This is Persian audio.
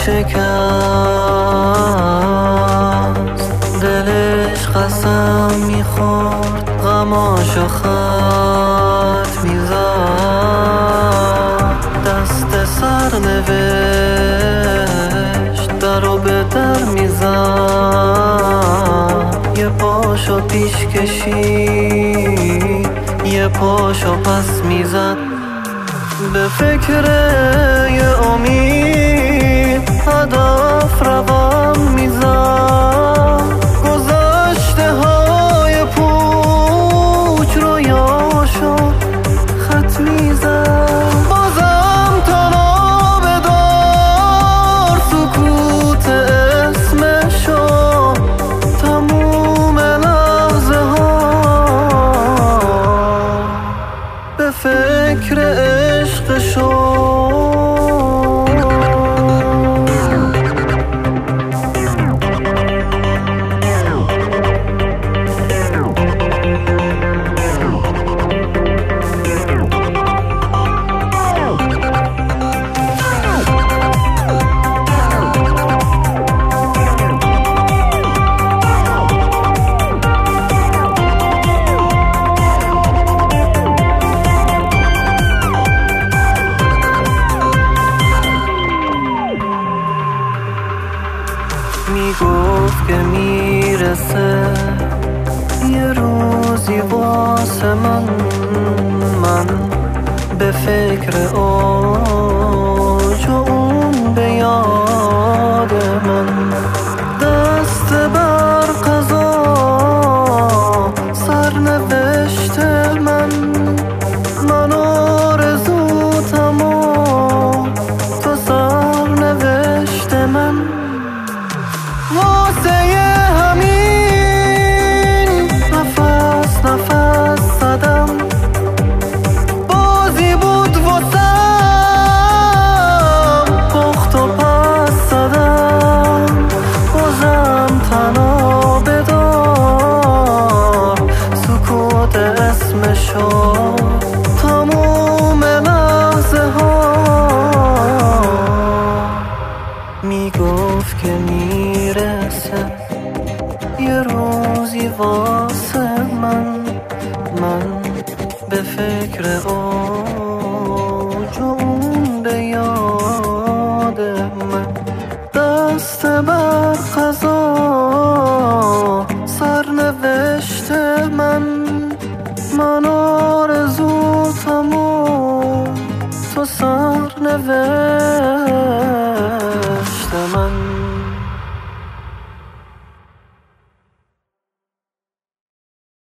شکست، دلش قسم میخورد غماشو خط میزد، دست سر نوشت درو به در میزد، یه پاشو پیش کشید یه پاشو پس میزد، به فکر یه امید هدف روان میزد، گذشته های پوچ رویاشو خط میزد، بازم تنها به دار سکوت اسمشو، تموم لحظه ها به فکر عشقشو. میگفت که میرسه یه روزی واسه من به فکر اوج و اون به یاد من، دست بر قضا سرنوشت من آرزوتم و تو سرنوشت من، واسه همین نفس زدم، بازی بود واسم پخت و پس زدم، بازم تنها بدار سکوت اسمشو، تموم لحظه ها میگفت که میرسه یه روزی واسه من به فکر اوج و اون به یاد من، دست بر قضا سرنوشت من آرزوتم و تو سرنوشت